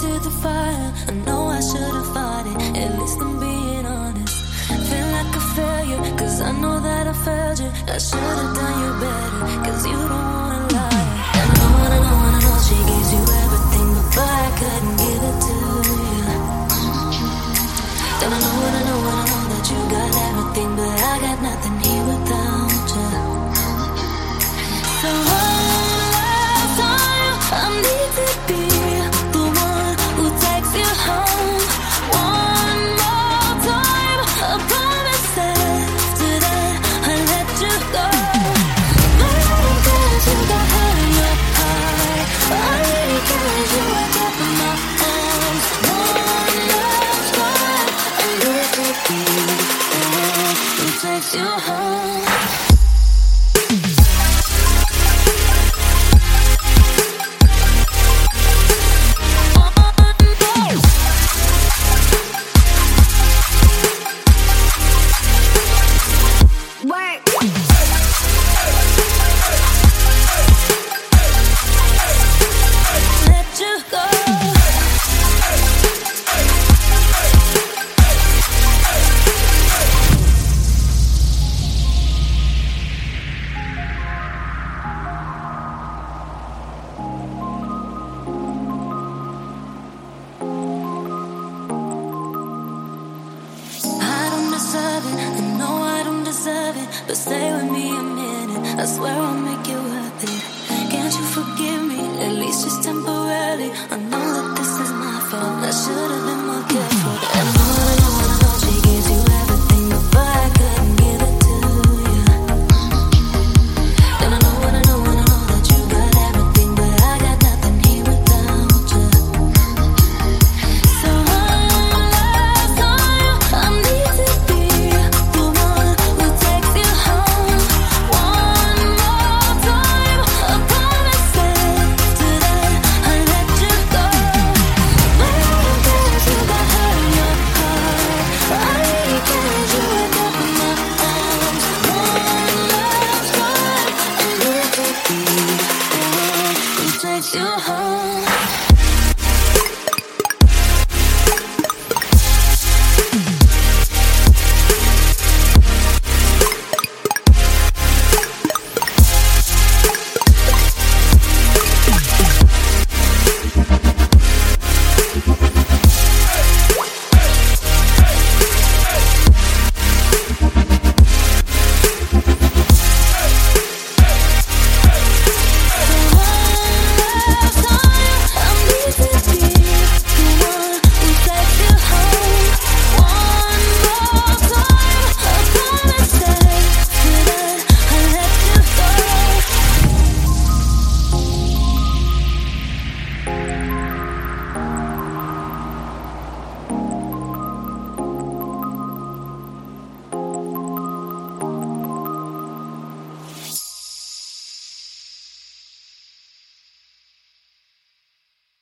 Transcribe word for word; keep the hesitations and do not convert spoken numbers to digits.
to the fire. I know I should have fought it, at least I'm being honest. Feel like a failure, cause I know that I failed you. I should have done you better, cause you don't wanna lie. And I know, and I know, and I know she gives you everything, but boy, I couldn't give it to you. And I know, and I know, and I know that you got everything, but I got nothing here without you. So one last time, I need to be the one who takes you home. One more time, I promise after that I let you go. Maybe cause you got hurt in your heart, or maybe cause you wake up in my arms. One last time, I need to be the one who takes you home. But stay with me a minute, I swear I'll make it worth it. Can't you forgive me, at least just temporarily? I know